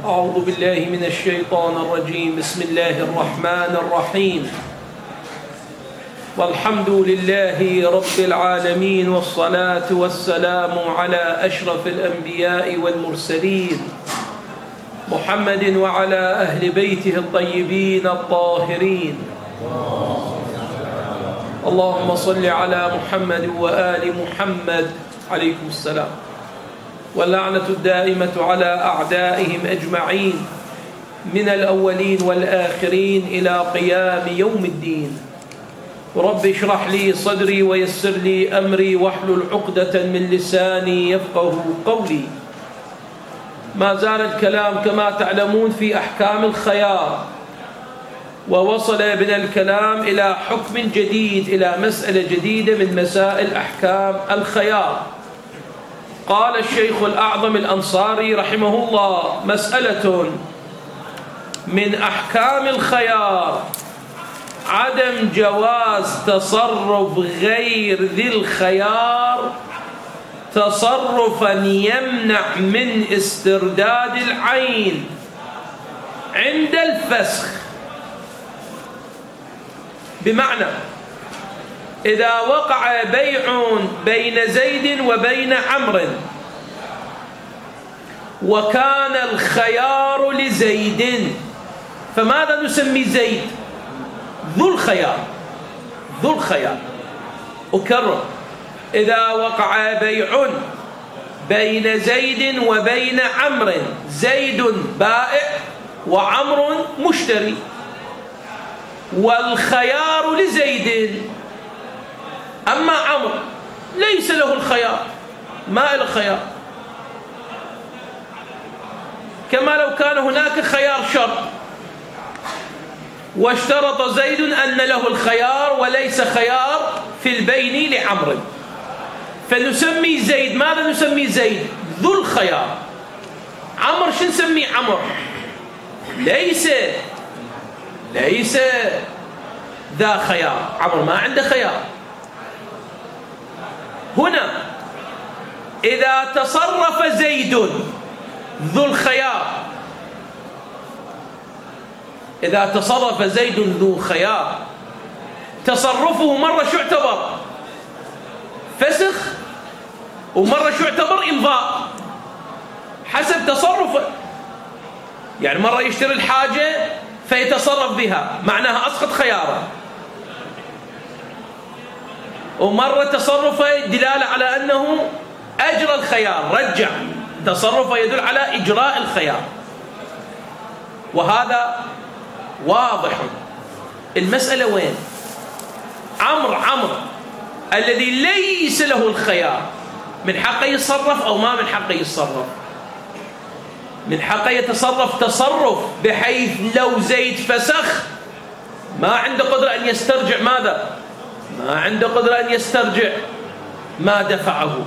أعوذ بالله من الشيطان الرجيم. بسم الله الرحمن الرحيم. والحمد لله رب العالمين، والصلاة والسلام على أشرف الأنبياء والمرسلين محمد وعلى أهل بيته الطيبين الطاهرين. اللهم صل على محمد وآل محمد عليكم السلام. واللعنة الدائمة على أعدائهم أجمعين من الأولين والآخرين إلى قيام يوم الدين. رب اشرح لي صدري ويسر لي أمري واحلل عقدة من لساني يفقه قولي. ما زال الكلام كما تعلمون في أحكام الخيار، ووصل بنا الكلام إلى حكم جديد، إلى مسألة جديدة من مسائل أحكام الخيار. قال الشيخ الأعظم الأنصاري رحمه الله: مسألة من أحكام الخيار عدم جواز تصرف غير ذي الخيار تصرفا يمنع من استرداد العين عند الفسخ. بمعنى إذا وقع بيع بين زيد وبين عمرو وكان الخيار لزيد، فماذا نسمي زيد؟ ذو الخيار. ذو الخيار. أكرر: إذا وقع بيع بين زيد وبين عمرو، زيد بائع وعمرو مشتري، والخيار لزيد، أما عمرو ليس له الخيار، ما له خيار، كما لو كان هناك خيار شرط واشترط زيد أن له الخيار وليس خيار في البين لعمرو، فنسمي زيد، ماذا نسمي زيد؟ ذو الخيار. عمرو شو نسمي عمرو؟ ليس ذا خيار، عمرو ما عنده خيار. هنا إذا تصرف زيد ذو الخيار، إذا تصرف زيد ذو خيار، تصرفه مرة شو اعتبر؟ فسخ، ومرة شو اعتبر؟ إمضاء، حسب تصرفه. يعني مرة يشتري الحاجة فيتصرف بها، معناها أسقط خياره، ومرة تصرفه دلالة على أنه أجرى الخيار، رجع، تصرفه يدل على إجراء الخيار، وهذا واضح. المسألة وين؟ عمرو الذي ليس له الخيار، من حقه يتصرف أو ما من حقه يتصرف؟ من حقه يتصرف تصرف بحيث لو زيد فسخ ما عنده قدرة أن يسترجع ماذا؟ ما عنده قدرة أن يسترجع ما دفعه.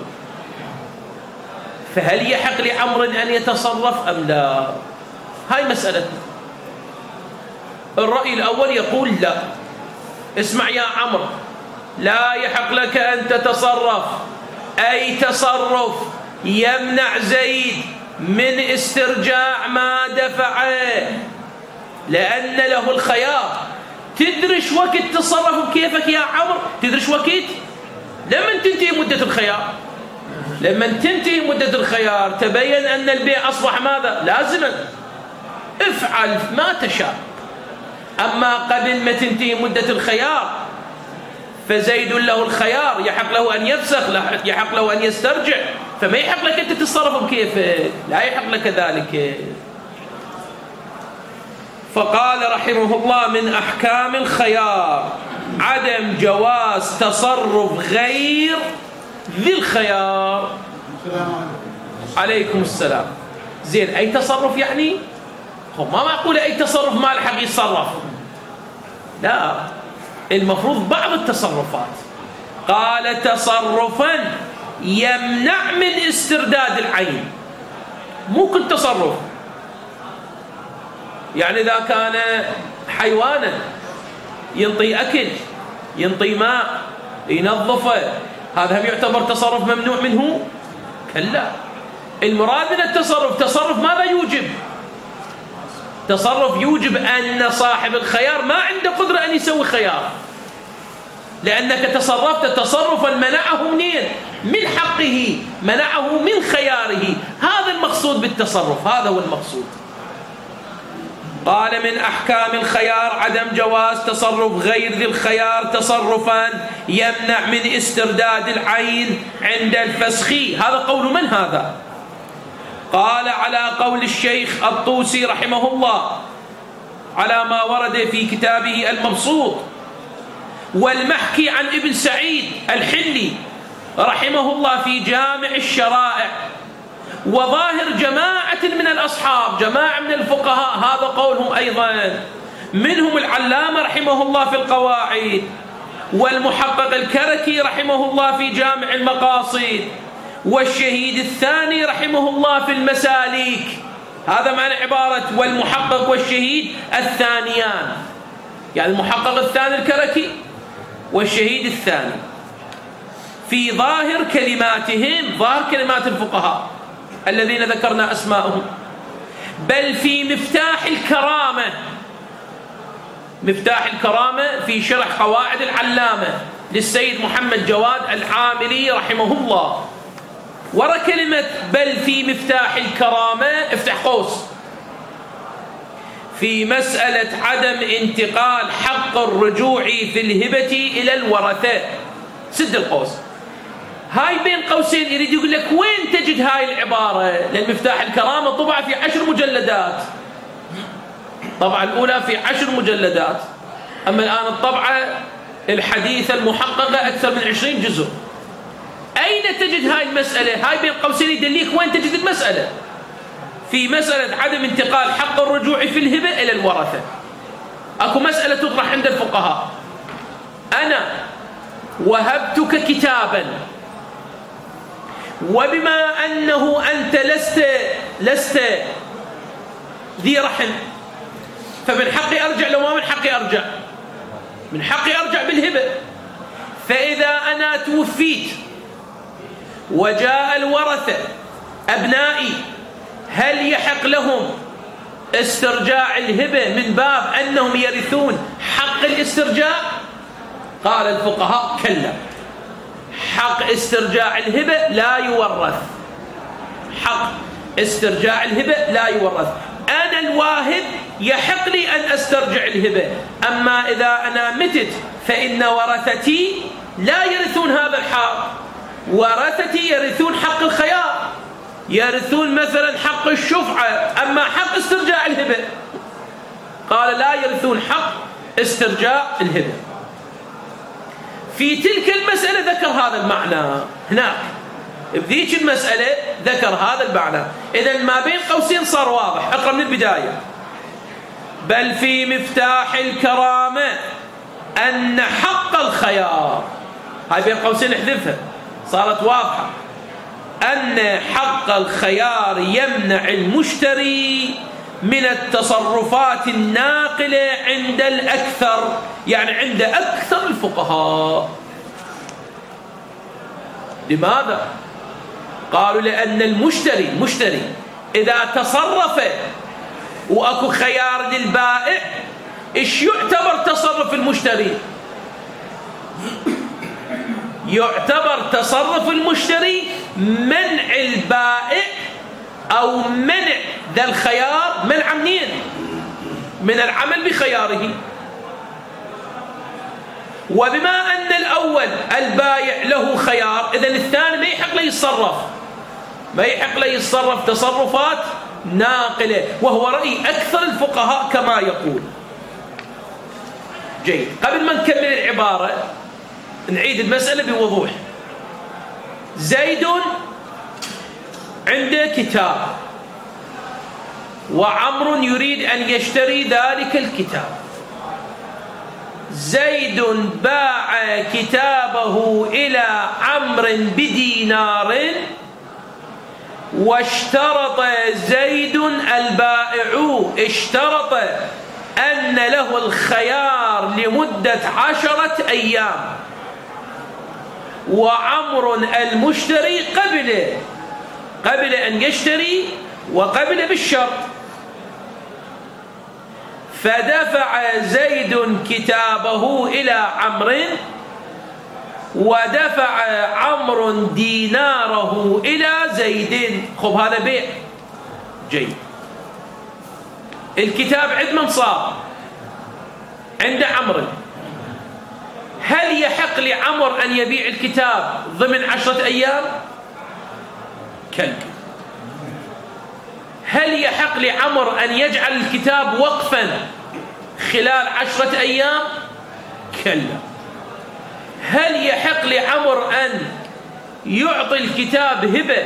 فهل يحق لعمرو أن يتصرف أم لا؟ هاي مسألتنا. الرأي الأول يقول لا. اسمع يا عمرو، لا يحق لك أن تتصرف أي تصرف يمنع زيد من استرجاع ما دفعه، لأن له الخيار. تدرش وقت تصرف كيفك يا عمرو؟ تدرش وقت لما تنتهي مدة الخيار. لما تنتهي مدة الخيار تبين أن البيع أصبح ماذا؟ لازما، افعل ما تشاء. أما قبل ما تنتهي مدة الخيار فزيد له الخيار، يحق له أن يفسخ، يحق له أن يسترجع، فما يحق لك أنت تتصرف بكيفك، لا يحق لك ذلك. فقال رحمه الله: من أحكام الخيار عدم جواز تصرف غير ذي الخيار. عليكم السلام. زين، أي تصرف يعني؟ هو ما معقول أي تصرف ما الحق يتصرف، لا، المفروض بعض التصرفات. قال: تصرفا يمنع من استرداد العين، مو كل تصرف. يعني إذا كان حيوانا ينطي أكل، ينطي ماء، ينظفه، هذا هم يعتبر تصرف ممنوع منه؟ كلا. المراد من التصرف تصرف ماذا يوجب؟ تصرف يوجب أن صاحب الخيار ما عنده قدرة أن يسوي خيار، لأنك تصرفت تصرفا منعه منين؟ من حقه، منعه من خياره. هذا المقصود بالتصرف، هذا هو المقصود. قال من أحكام الخيار عدم جواز تصرف غير ذي الخيار تصرفا يمنع من استرداد العين عند الفسخ. هذا قول من هذا؟ قال على قول الشيخ الطوسي رحمه الله، على ما ورد في كتابه المبسوط، والمحكي عن ابن سعيد الحلي رحمه الله في جامع الشرائع، وظاهر جماعة من الأصحاب، جماعة من الفقهاء، هذا قولهم أيضا، منهم العلامة رحمه الله في القواعد، والمحقق الكركي رحمه الله في جامع المقاصد، والشهيد الثاني رحمه الله في المسالك. هذا معنى عبارة والمحقق والشهيد الثانيان، يعني المحقق الثاني الكركي والشهيد الثاني، في ظاهر كلماتهم، ظاهر كلمات الفقهاء الذين ذكرنا أسماءهم. بل في مفتاح الكرامة، مفتاح الكرامة في شرح قواعد العلامة للسيد محمد جواد العامري رحمه الله، ورا كلمة بل في مفتاح الكرامة افتح قوس، في مسألة عدم انتقال حق الرجوع في الهبة إلى الورثة، سد القوس. هاي بين قوسين يريد يقول لك وين تجد هاي العبارة؟ لأن مفتاح الكرامة طبع في 10 مجلدات، الطبعة الأولى في 10 مجلدات، أما الآن الطبعة الحديثة المحققة أكثر من 20 جزء. أين تجد هاي المسألة؟ هاي بين قوسين يدليك وين تجد المسألة، في مسألة عدم انتقال حق الرجوع في الهبة إلى الورثة. أكو مسألة تطرح عند الفقهاء، أنا وهبتك كتابا، وبما أنه أنت لست ذي رحم، فمن حقي أرجع لو ما من حقي أرجع، من حقي أرجع بالهبة. فإذا أنا توفيت وجاء الورثة أبنائي، هل يحق لهم استرجاع الهبة من باب أنهم يرثون حق الاسترجاع؟ قال الفقهاء كلا، حق استرجاع الهبة لا يورث، حق استرجاع الهبة لا يورث. أنا الواهب يحق لي أن أسترجع الهبة، أما إذا أنا متت فإن ورثتي لا يرثون هذا الحق، ورثتي يرثون حق الخيار، يرثون مثلا حق الشفعة، أما حق استرجاع الهبة قال لا يرثون حق استرجاع الهبة. في تلك المسألة ذكر هذا المعنى، هناك بذيك المسألة ذكر هذا المعنى. إذن ما بين قوسين صار واضح، أقرأ من البداية. بل في مفتاح الكرامة أن حق الخيار، هاي بين قوسين احذفها صارت واضحة، أن حق الخيار يمنع المشتري من التصرفات الناقلة عند الأكثر، يعني عند أكثر الفقهاء. لماذا؟ قالوا لأن المشتري إذا تصرف وأكو خيار للبائع، إيش يعتبر تصرف المشتري؟ يعتبر تصرف المشتري منع البائع أو منع ذا الخيار، منع منين؟ من العمل بخياره. وبما أن الأول البائع له خيار، إذن الثاني ما يحق له يتصرف، ما يحق له يتصرف تصرفات ناقلة، وهو رأي أكثر الفقهاء كما يقول. جيد، قبل ما نكمل العبارة نعيد المسألة بوضوح. زيد عنده كتاب وعمر يريد أن يشتري ذلك الكتاب. زيد باع كتابه إلى عمرو بدينار، واشترط زيد البائع اشترط أن له الخيار لمدة 10 أيام، وعمر المشتري قبل أن يشتري وقبل بالشرط. فدفع زيد كتابه إلى عمرو ودفع عمرو ديناره إلى زيد. خب هذا بيع جيد. الكتاب عند من صار؟ عند عمرو. هل يحق لعمر أن يبيع الكتاب ضمن 10 أيام؟ كلا. هل يحق لعمر أن يجعل الكتاب وقفا خلال 10 أيام؟ كلا. هل يحق لعمر أن يعطي الكتاب هبة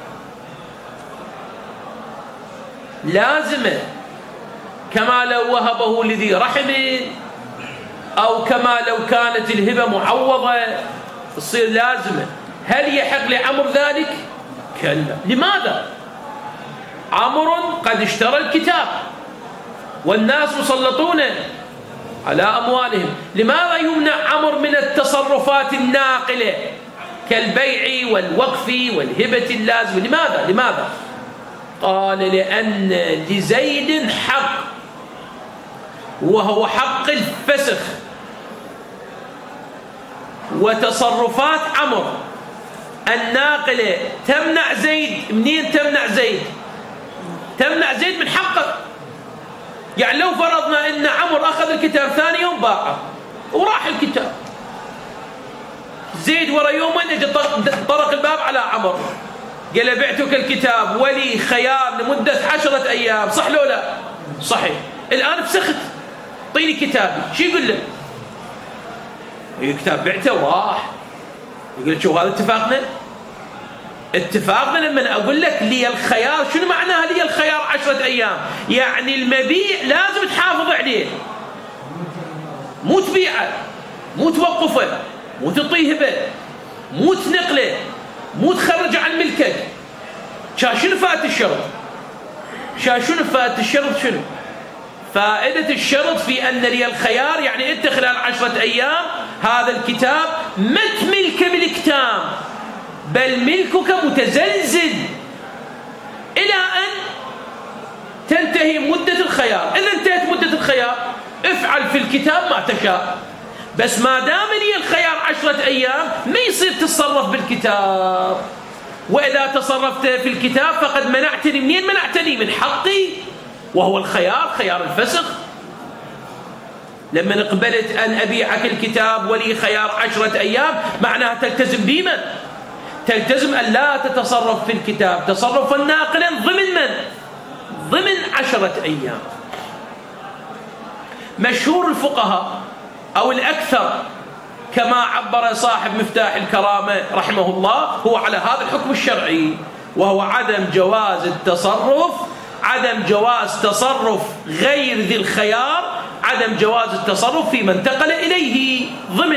لازمة كما لو وهبه لذي رحم، أو كما لو كانت الهبة معوضة تصير لازمة؟ هل يحق لعمر ذلك؟ كلا. لماذا؟ عمر قد اشترى الكتاب والناس مسلطون على أموالهم. لماذا يمنع عمر من التصرفات الناقلة كالبيع والوقف والهبة اللازمة؟ لماذا؟ قال لأن لزيد حق، وهو حق الفسخ. وتصرفات عمر الناقلة تمنع زيد. منين تمنع زيد؟ تمنع زيد من حقه. يعني لو فرضنا ان عمر اخذ الكتاب ثاني يوم باعه وراح الكتاب، زيد ورا يومين اجى طرق الباب على عمر قال بعتك الكتاب ولي خيار لمدة 10 أيام، صح لو لا؟ صحيح. الآن فسخت، طيني كتابي. شو يقول له؟ الكتاب بعته وراح. يقول شو هذا اتفاقنا لما أقول لك لي الخيار. شنو معناها لي الخيار 10 أيام؟ يعني المبيع لازم تحافظ عليه، مو تبيعه، مو توقفه، مو تعطيه هبه، مو تنقله، مو تخرج عن ملكك. شنو فائدة الشرط؟ شنو فائدة الشرط؟ شنو فائدة الشرط؟ في أن لي الخيار، يعني أنت خلال 10 أيام هذا الكتاب ما تملك بالكتام، بل ملكك متزلزل إلى أن تنتهي مدة الخيار. إذا انتهت مدة الخيار افعل في الكتاب ما تشاء، بس ما دام لي الخيار 10 أيام ما يصير تتصرف بالكتاب. وإذا تصرفت في الكتاب فقد منعتني. منين منعتني؟ من حقي، وهو الخيار، خيار الفسخ. لما قبلت أن أبيعك الكتاب ولي خيار 10 أيام معناها تلتزم بمن؟ تلتزم أن لا تتصرف في الكتاب تصرفا ناقلا ضمن من؟ ضمن 10 أيام. مشهور الفقهاء أو الأكثر كما عبر صاحب مفتاح الكرامة رحمه الله هو على هذا الحكم الشرعي، وهو عدم جواز التصرف، عدم جواز تصرف غير ذي الخيار، عدم جواز التصرف في من انتقل إليه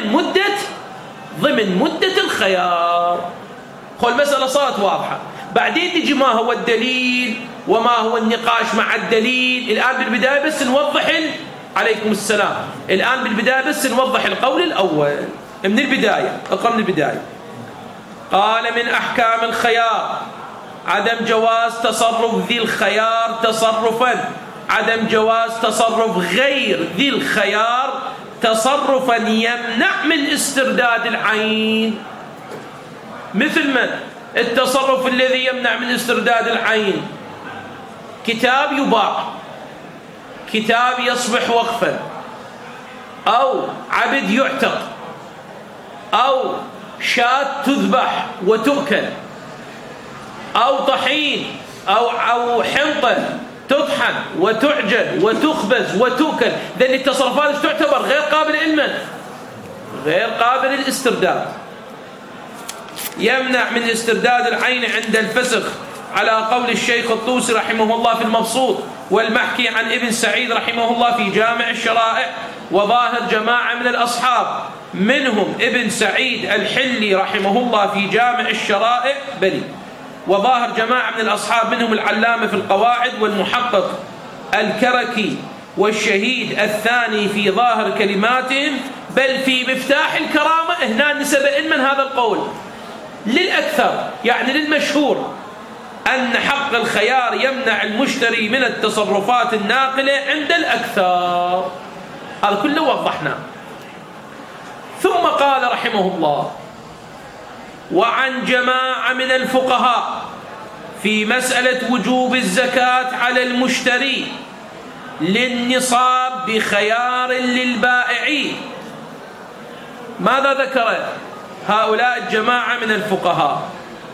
ضمن مدة الخيار. المسألة صارت واضحة. بعدين نجي ما هو الدليل وما هو النقاش مع الدليل. الآن بالبداية بس نوضح عليكم السلام. الآن بالبداية بس نوضح القول الأول من البداية. اقرأ من البداية. قال من أحكام الخيار عدم جواز تصرف ذي الخيار تصرفا، عدم جواز تصرف غير ذي الخيار تصرفا يمنع من استرداد العين. مثل من؟ التصرف الذي يمنع من استرداد العين. كتاب يباع، كتاب يصبح وقفا، أو عبد يعتق، أو شاة تذبح وتؤكل، أو طحين أو حنطة تطحن وتعجن وتخبز وتؤكل. ذي التصرفات تعتبر غير قابل للمنع، غير قابل للاسترداد. يمنع من استرداد العين عند الفسخ على قول الشيخ الطوسي رحمه الله في المبسوط، والمحكي عن ابن سعيد رحمه الله في جامع الشرائع، وظاهر جماعة من الأصحاب منهم ابن سعيد الحلي رحمه الله في جامع الشرائع بلي، وظاهر جماعة من الأصحاب منهم العلامة في القواعد، والمحقق الكركي، والشهيد الثاني في ظاهر كلماتهم، بل في مفتاح الكرامة. هنا نسب من هذا القول للأكثر، يعني للمشهور، أن حق الخيار يمنع المشتري من التصرفات الناقلة عند الأكثر. هذا كله وضحنا. ثم قال رحمه الله: وعن جماعة من الفقهاء في مسألة وجوب الزكاة على المشتري للنصاب بخيار للبائعين. ماذا ذكر هؤلاء الجماعة من الفقهاء؟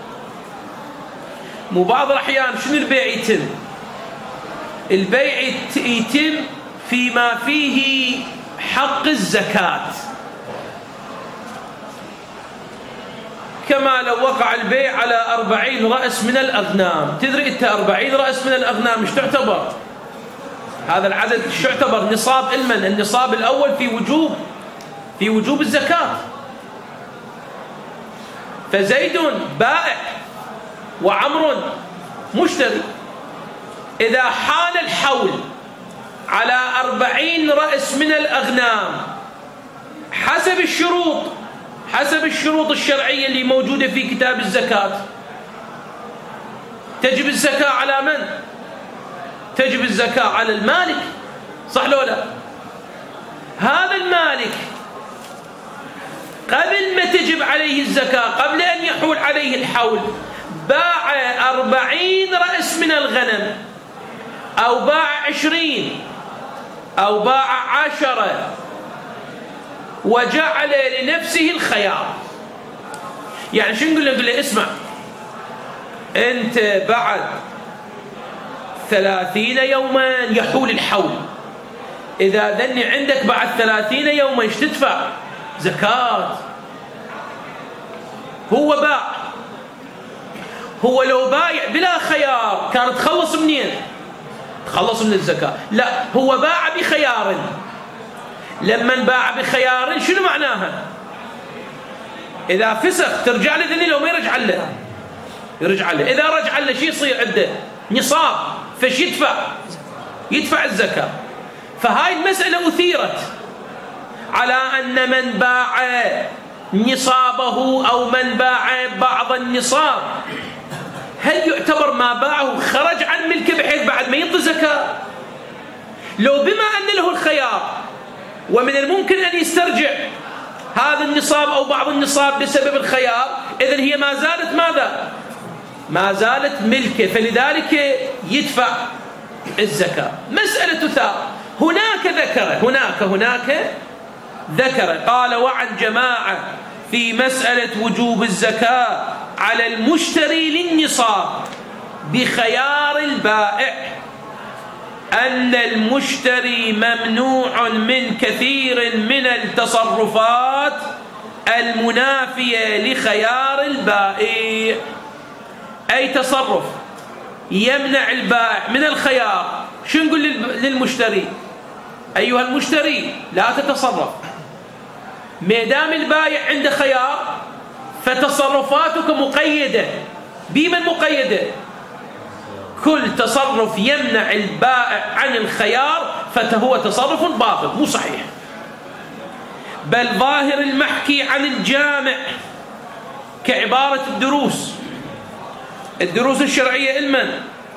بعض الأحيان شنو البيع يتم؟ البيع يتم فيما فيه حق الزكاة، كما لو وقع البيع على 40 رأس من الأغنام. تدري أنت 40 رأس من الأغنام مش تعتبر؟ هذا العدد مش يعتبر نصاب علما. النصاب الأول في وجوب الزكاة. فزيد بائع وعمر مشتري. إذا حال الحول على 40 رأس من الأغنام حسب الشروط الشرعية اللي موجودة في كتاب الزكاة، تجب الزكاة على من؟ تجب الزكاة على المالك، صح لو لا؟ هذا المالك قبل ما تجب عليه الزكاة، قبل أن يحول عليه الحول، باع 40 رأس من الغنم، أو باع 20، أو باع 10، وجعل لنفسه الخيار. يعني شو نقول له؟ نقول له: اسمع، أنت بعد 30 يوما يحول الحول، إذا ذني عندك بعد 30 يوما ايش تدفع؟ زكاة. هو باع، هو لو بايع بلا خيار كانت تخلص منين؟ تخلص من الزكاة. لا، هو باع بخيار. لما باع بخيار شنو معناها؟ إذا فسخ ترجع له ذني، لو ما يرجع له يرجع له. إذا رجع له شو يصير عنده؟ نصاب، فش يدفع الزكاة. فهاي المسألة أثيرت على أن من باع نصابه أو من باع بعض النصاب، هل يعتبر ما باعه خرج عن ملكه بحيث بعد ما ينطي زكاة؟ لو بما أن له الخيار ومن الممكن أن يسترجع هذا النصاب أو بعض النصاب بسبب الخيار، إذن هي ما زالت ماذا؟ ما زالت ملكه، فلذلك يدفع الزكاة. مسألة تثار. هناك ذكر قال: وعن جماعة في مسألة وجوب الزكاة على المشتري للنصاب بخيار البائع أن المشتري ممنوع من كثير من التصرفات المنافية لخيار البائع. أي تصرف يمنع البائع من الخيار، شو نقول للمشتري؟ أيها المشتري لا تتصرف، ما دام البائع عنده خيار فتصرفاتك مقيدة. بمن مقيدة؟ كل تصرف يمنع البائع عن الخيار فهو تصرف باطل مو صحيح. بل ظاهر المحكي عن الجامع كعبارة الدروس الشرعية لمن؟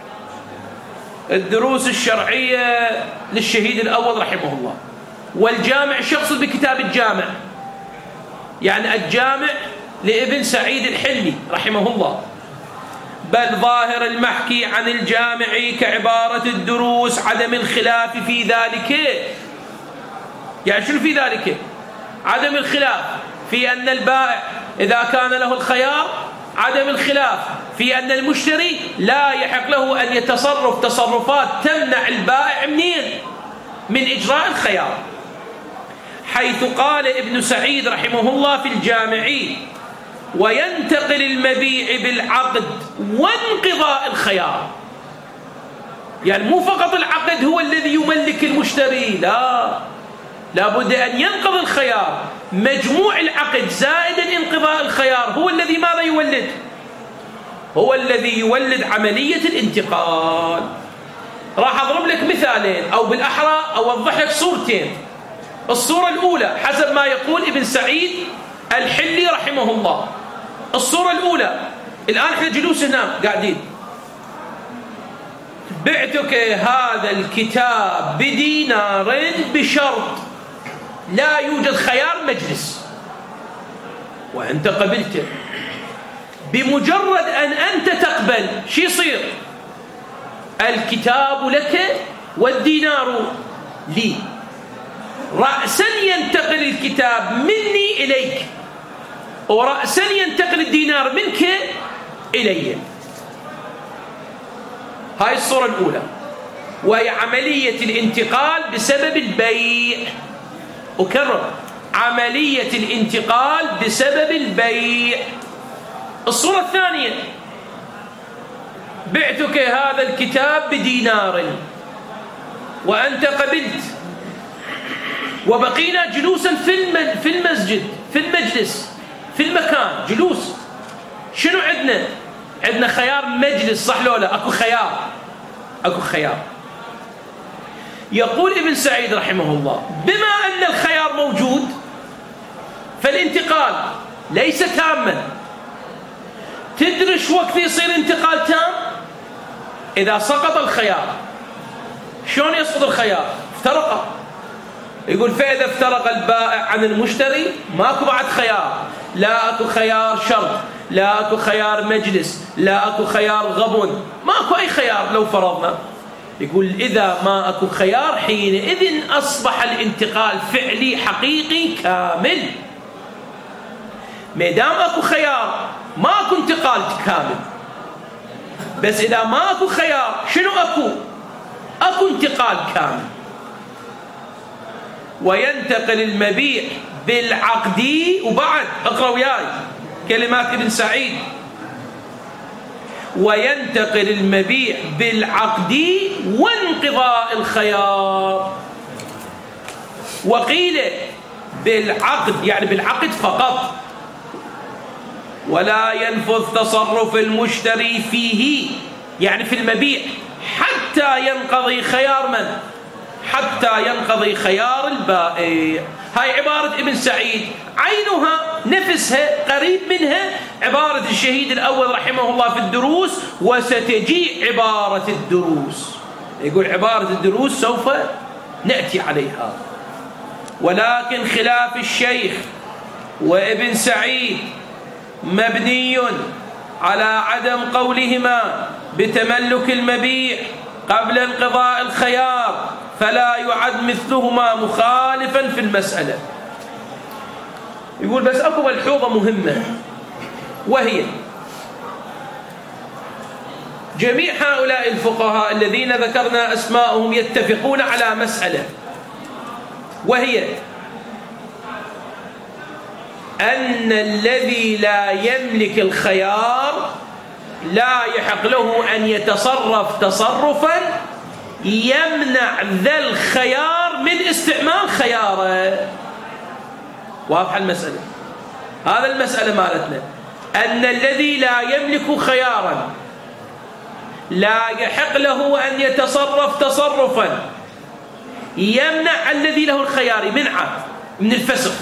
الدروس الشرعية للشهيد الأول رحمه الله. والجامع شخص بكتاب الجامع، يعني الجامع لابن سعيد الحلمي رحمه الله. بل ظاهر المحكي عن الجامع كعبارة الدروس عدم الخلاف في ذلك. يعني شنو في ذلك؟ عدم الخلاف في أن البائع إذا كان له الخيار، عدم الخلاف في أن المشتري لا يحق له أن يتصرف تصرفات تمنع البائع من إجراء الخيار. حيث قال ابن سعيد رحمه الله في الجامع: وينتقل المبيع بالعقد وانقضاء الخيار. يعني مو فقط العقد هو الذي يملك المشتري، لا بد أن ينقض الخيار. مجموع العقد زائدا انقضاء الخيار هو الذي ماذا يولد؟ هو الذي يولد عملية الانتقال. راح أضرب لك مثالين، أو بالأحرى أوضح لك صورتين. الصورة الأولى حسب ما يقول ابن سعيد الحلي رحمه الله. الصورة الأولى، الآن احنا جلوس هنا قاعدين، بعتك هذا الكتاب بدينار بشرط لا يوجد خيار مجلس، وأنت قبلته. بمجرد أن أنت تقبل شو يصير؟ الكتاب لك والدينار لي. رأسا ينتقل الكتاب مني إليك، ورأسا ينتقل الدينار منك إلي. هاي الصورة الأولى، وهي عملية الانتقال بسبب البيع. أكرر، عملية الانتقال بسبب البيع. الصورة الثانية، بعتك هذا الكتاب بدينار وأنت قبلت، وبقينا جلوسا في المسجد، في المجلس، في المكان جلوس. شنو عندنا؟ عندنا خيار مجلس، صح لو لا؟ أكو خيار، أكو خيار. يقول ابن سعيد رحمه الله: بما أن الخيار موجود فالانتقال ليس تاما. تدري شو وقت يصير انتقال تام؟ إذا سقط الخيار. شلون يسقط الخيار؟ افترق. يقول: فإذا افترق البائع عن المشتري ماكو بعد خيار، لا أكو خيار شرط، لا أكو خيار مجلس، لا أكو خيار غبن، ماكو أي خيار. لو فرضنا، يقول: إذا ما أكو خيار حينئذ أصبح الانتقال فعلي حقيقي كامل. مادام أكو خيار ماكو انتقال كامل. بس إذا ما أكو خيار شنو أكو؟ أكو انتقال كامل. وينتقل المبيع بالعقد، وبعد اقرأ وياي كلمات ابن سعيد: وينتقل المبيع بالعقد وانقضاء الخيار. وقيل بالعقد يعني بالعقد فقط، ولا ينفذ تصرف المشتري فيه يعني في المبيع حتى ينقضي خيار من؟ حتى ينقضي خيار البائع. هاي عبارة ابن سعيد، عينها نفسها قريب منها عبارة الشهيد الأول رحمه الله في الدروس: وستجيء عبارة الدروس. يقول عبارة الدروس سوف نأتي عليها. ولكن خلاف الشيخ وابن سعيد مبني على عدم قولهما بتملك المبيع قبل انقضاء الخيار، فلا يعد مثلهما مخالفا في المسألة. يقول: بس أكو ملحوظة مهمة، وهي جميع هؤلاء الفقهاء الذين ذكرنا أسماءهم يتفقون على مسألة، وهي أن الذي لا يملك الخيار لا يحق له أن يتصرف تصرفا يمنع ذا الخيار من استعمال خياره. واضحة المسألة؟ هذا المسألة مالتنا، أن الذي لا يملك خيارا لا يحق له أن يتصرف تصرفا يمنع الذي له الخيار، منعه من الفسخ.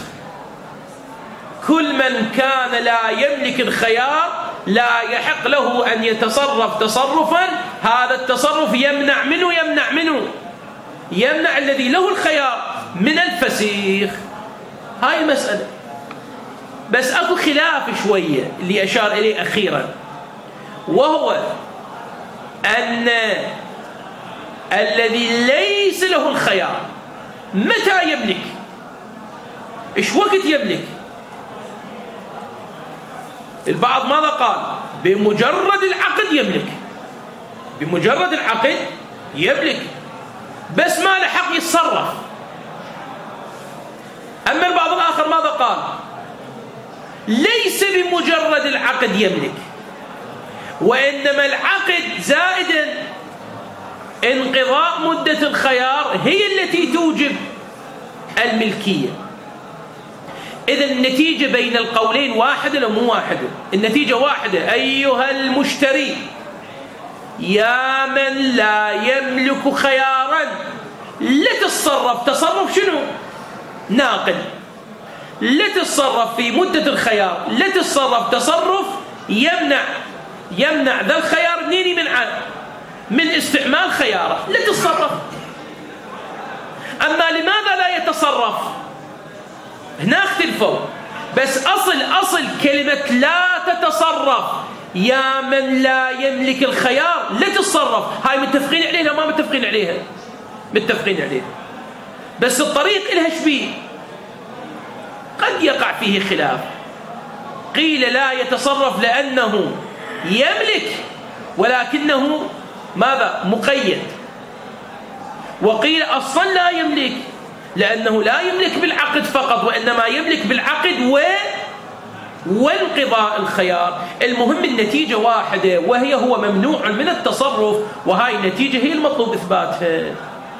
كل من كان لا يملك الخيار لا يحق له أن يتصرف تصرفا هذا التصرف يمنع يمنع الذي له الخيار من الفسيخ. هاي المسألة. بس أكو خلاف شوية اللي أشار إليه أخيرا، وهو أن الذي ليس له الخيار متى يملك؟ إيش وقت يملك؟ البعض ماذا قال؟ بمجرد العقد يملك، بمجرد العقد يملك، بس ما له حق يتصرف. أما البعض الآخر ماذا قال؟ ليس بمجرد العقد يملك، وإنما العقد زائدا انقضاء مدة الخيار هي التي توجب الملكية. إذا النتيجة بين القولين واحدة لو مو واحدة؟ النتيجة واحدة. أيها المشتري، يا من لا يملك خيارا، لا تتصرف تصرف شنو؟ ناقل. لا تتصرف في مدة الخيار، لا تتصرف تصرف يمنع ذا الخيار منين؟ من استعمال خياره لا تتصرف. أما لماذا لا يتصرف؟ هنا اختلفوا، بس أصل كلمة لا تتصرف يا من لا يملك الخيار لا تتصرف، هاي متفقين عليها ما متفقين عليها؟ متفقين عليها، بس الطريق لها شبيه قد يقع فيه خلاف. قيل لا يتصرف لأنه يملك ولكنه ماذا؟ مقيد. وقيل أصلا لا يملك لأنه لا يملك بالعقد فقط، وإنما يملك بالعقد وانقضاء الخيار. المهم النتيجة واحدة، وهي هو ممنوع من التصرف، وهاي النتيجة هي المطلوب إثباتها.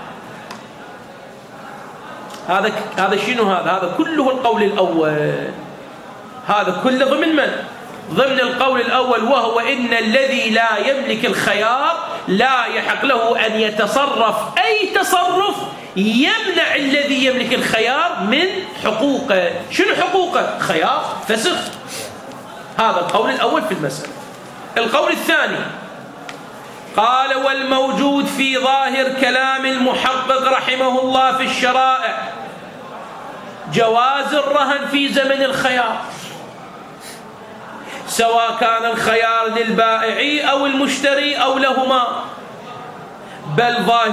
هذا شنو؟ هذا كله القول الأول، هذا كله ضمن من؟ ضمن القول الأول، وهو إن الذي لا يملك الخيار لا يحق له أن يتصرف أي تصرف يمنع الذي يملك الخيار من حقوقه. شنو حقوقه؟ خيار، فسخ. هذا القول الأول في المسألة. القول الثاني قال: والموجود في ظاهر كلام المحقق رحمه الله في الشرائع جواز الرهن في زمن الخيار، سواء كان الخيار للبائع أو المشتري أو لهما، بل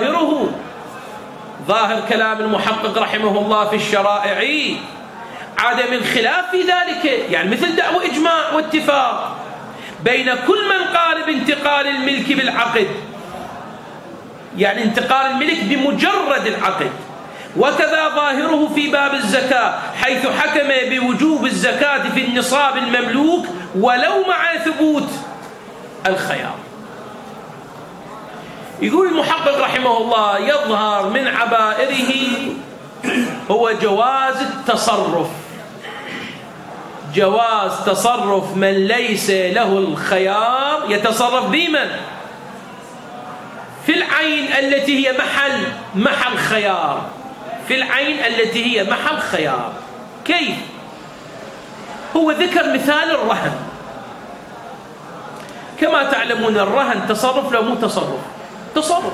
ظاهر كلام المحقق رحمه الله في الشرائع عدم الخلاف في ذلك، يعني مثل دعوى إجماع واتفاق بين كل من قال بانتقال الملك بالعقد، يعني انتقال الملك بمجرد العقد. وكذا ظاهره في باب الزكاة، حيث حكم بوجوب الزكاة في النصاب المملوك ولو مع ثبوت الخيار. يقول المحقق رحمه الله: يظهر من عبائره هو جواز التصرف، جواز تصرف من ليس له الخيار يتصرف بمن؟ في العين التي هي محل خيار، في العين التي هي محل خيار. كيف؟ هو ذكر مثال الرهن. كما تعلمون الرهن تصرف لو مو تصرف؟ تصرف.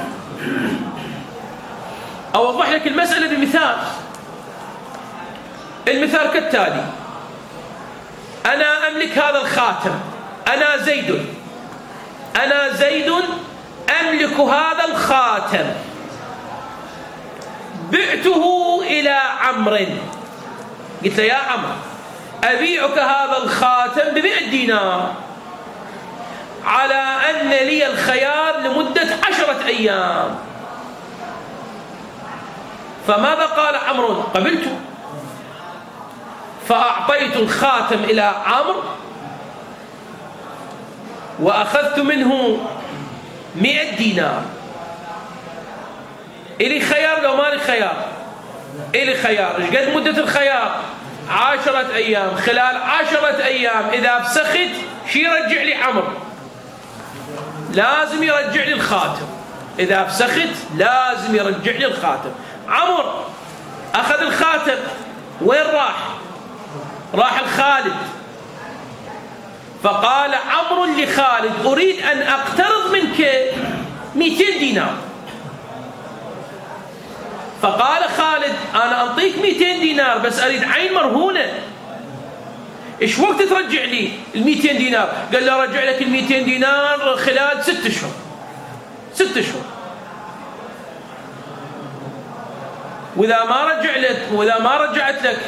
أوضح لك المسألة بمثال. المثال كالتالي: أنا أملك هذا الخاتم، أنا زيد أملك هذا الخاتم، بعته إلى عمرو، قلت له: يا عمرو أبيعك هذا الخاتم ب100 دينار على أن لي الخيار لمدة 10 أيام. فماذا قال عمرو؟ قبلته، فأعطيت الخاتم إلى عمرو وأخذت منه 100 دينار. إلي خيار لو ما لي خيار؟ إلي خيار. إيش قد مدة الخيار؟ 10 أيام. خلال 10 أيام إذا فسخت شي يرجع لي عمرو؟ لازم يرجع لي الخاتم. إذا فسخت لازم يرجع لي الخاتم. عمرو أخذ الخاتم، وين راح الخالد. فقال عمرو لخالد: أريد أن أقترض منك 200 دينار. فقال خالد: أنا أعطيك 200 دينار بس أريد عين مرهونة. إيش وقت ترجع لي 200 دينار؟ قال له: رجع لك 200 دينار خلال 6 أشهر. 6 أشهر. وإذا ما رجعت لك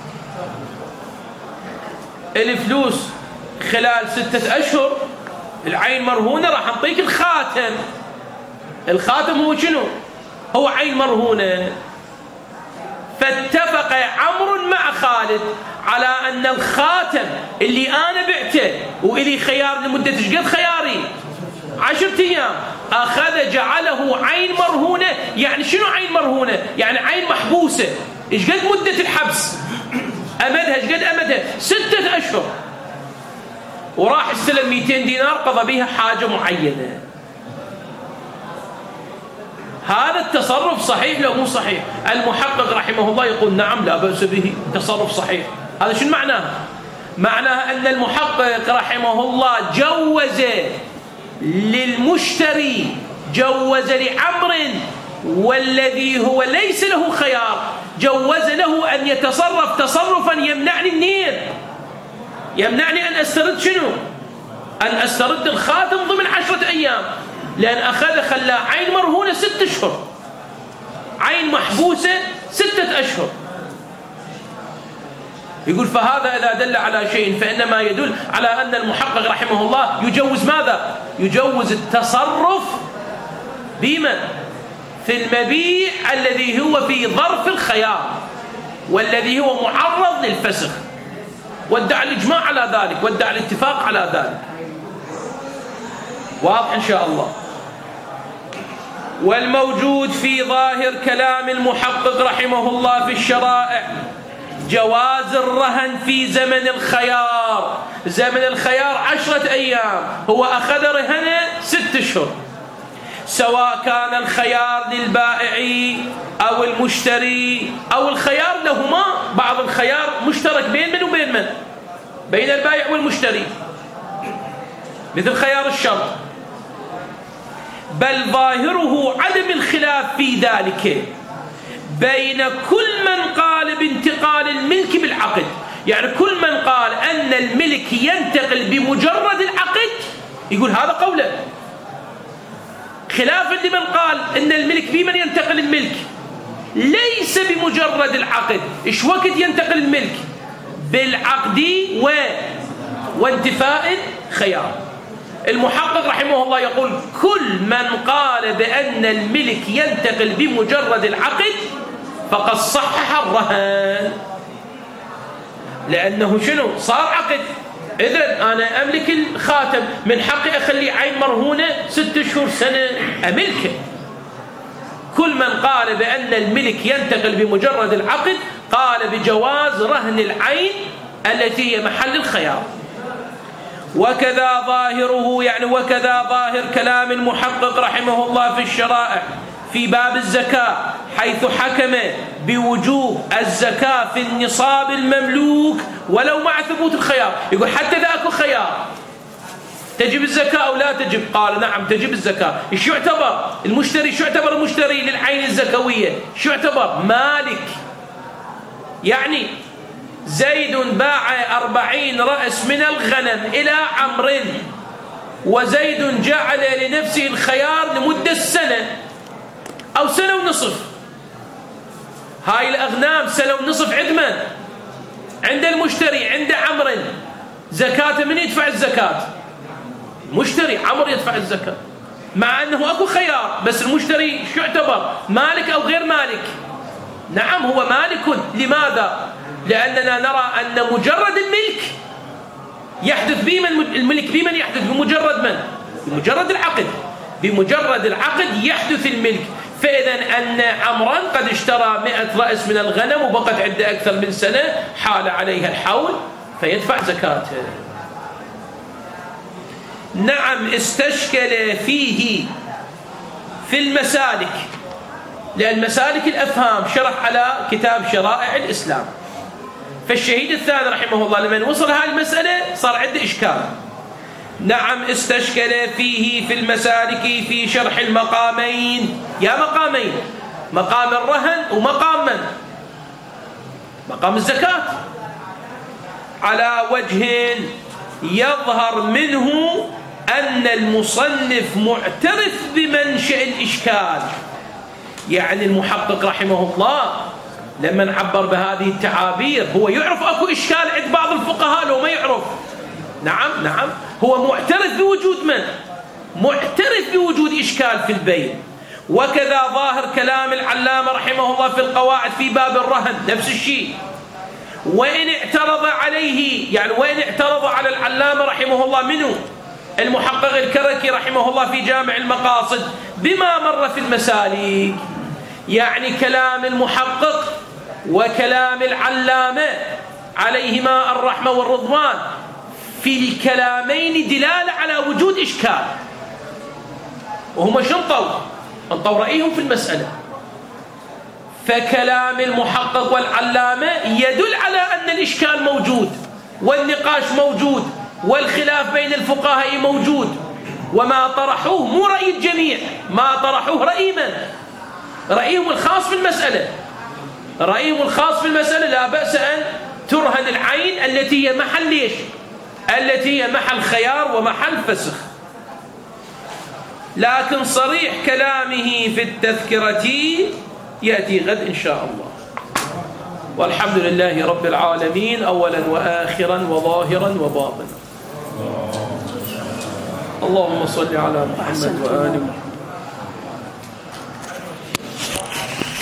الفلوس خلال 6 أشهر العين مرهونة، راح نعطيك الخاتم. الخاتم هو شنو؟ هو عين مرهونة. فاتفق عمرو مع خالد على أن الخاتم اللي أنا بعته وإلي خيار لمدة إيش قد خياري؟ 10 أيام. أخذ جعله عين مرهونة. يعني شنو عين مرهونة؟ يعني عين محبوسة. إيش قد مدة الحبس؟ أمدها إيش قد أمدها؟ 6 أشهر. وراح استلم 200 دينار قضى بها حاجة معينة. هذا التصرف صحيح لو مو صحيح؟ المحقق رحمه الله يقول: نعم لا بأس به، تصرف صحيح. هذا شنو معناه؟ معناه أن المحقق رحمه الله جوز للمشتري جوز لعمر والذي هو ليس له خيار، جوز له أن يتصرف تصرفا يمنعني النير، يمنعني أن أسترد شنو؟ أن أسترد الخاتم ضمن 10 أيام، لأن خلى عين مرهونة 6 أشهر، عين محبوسة 6 أشهر. يقول فهذا إذا دل على شيء فإنما يدل على أن المحقق رحمه الله يجوز ماذا؟ يجوز التصرف بمن؟ في المبيع الذي هو في ظرف الخيار والذي هو معرض للفسخ، وادعى الإجماع على ذلك، وادعى الاتفاق على ذلك. واضح إن شاء الله. والموجود في ظاهر كلام المحقق رحمه الله في الشرائع جواز الرهن في زمن الخيار. زمن الخيار 10 أيام، هو أخذ رهنه 6 أشهر، سواء كان الخيار للبائع أو المشتري أو الخيار لهما. بعض الخيار مشترك بين من وبين من؟ بين البائع والمشتري، مثل خيار الشرط. بل ظاهره عدم الخلاف في ذلك بين كل من قال بانتقال الملك بالعقد. يعني كل من قال أن الملك ينتقل بمجرد العقد يقول هذا قوله، خلافا لمن قال أن الملك بمن ينتقل الملك ليس بمجرد العقد. إيش وقت ينتقل الملك؟ بالعقد وانتفاء خيار. المحقق رحمه الله يقول كل من قال بأن الملك ينتقل بمجرد العقد فقد صحح الرهن، لأنه شنو؟ صار عقد. إذن أنا أملك الخاتم، من حقي أخلي عين مرهونة 6 أشهر سنة أملكه. كل من قال بأن الملك ينتقل بمجرد العقد قال بجواز رهن العين التي هي محل الخيار. وكذا ظاهره، يعني وكذا ظاهر كلام المحقق رحمه الله في الشرائع في باب الزكاة، حيث حكم بوجوب الزكاة في النصاب المملوك ولو مع ثبوت الخيار. يقول حتى إذا أكو خيار تجب الزكاة أو لا تجب؟ قال نعم تجب الزكاة. إيش يعتبر المشتري؟ شو يعتبر المشتري للعين الزكوية؟ شو يعتبر؟ مالك. يعني زيد باع 40 رأس من الغنم إلى عمرو، وزيد جعل لنفسه الخيار لمدة سنة أو سنة ونصف. هاي الأغنام سنة ونصف عند من؟ عند المشتري، عند عمرو. زكاة من يدفع الزكاة؟ مشتري. عمرو يدفع الزكاة مع أنه أكو خيار، بس المشتري شو يعتبر؟ مالك أو غير مالك؟ نعم هو مالك. لماذا؟ لأننا نرى أن مجرد الملك يحدث بمن؟ الملك بمن يحدث؟ بمجرد من؟ بمجرد العقد. بمجرد العقد يحدث الملك. فإذا أن عمرا قد اشترى 100 رأس من الغنم وبقت عنده أكثر من سنة، حال عليها الحول فيدفع زكاته. نعم استشكل فيه في المسالك، لأن مسالك الأفهام شرح على كتاب شرائع الإسلام. فالشهيد الثاني رحمه الله لمن وصل هذه المسألة صار عنده إشكال. نعم استشكل فيه في المسالك في شرح المقامين. يا مقامين، مقام الرهن ومقام من؟ مقام الزكاة، على وجه يظهر منه أن المصنف معترف بمنشأ الإشكال. يعني المحقق رحمه الله لما عبر بهذه التعابير هو يعرف أكو إشكال عند بعض الفقهاء لو ما يعرف. نعم هو معترف بوجود من؟ معترف بوجود إشكال في البين. وكذا ظاهر كلام العلامة رحمه الله في القواعد في باب الرهن نفس الشيء. وإن اعترض عليه، يعني وإن اعترض على العلامة رحمه الله منه المحقق الكركي رحمه الله في جامع المقاصد بما مر في المسالك، يعني كلام المحقق وكلام العلامة عليهما الرحمة والرضوان في الكلامين دلالة على وجود إشكال، وهم انطوا رأيهم في المسألة. فكلام المحقق والعلامة يدل على أن الإشكال موجود والنقاش موجود والخلاف بين الفقهاء موجود، وما طرحوه مو رأي الجميع، ما طرحوه رأي من؟ رأيهم الخاص في المسألة. رأيهم الخاص في المسألة لا بأس أن ترهن العين التي هي محل ليش؟ التي هي محل خيار ومحل فسخ. لكن صريح كلامه في التذكرة يأتي غد إن شاء الله. والحمد لله رب العالمين أولا وآخرا وظاهرا وباطنا. اللهم صل على محمد وآل محمد.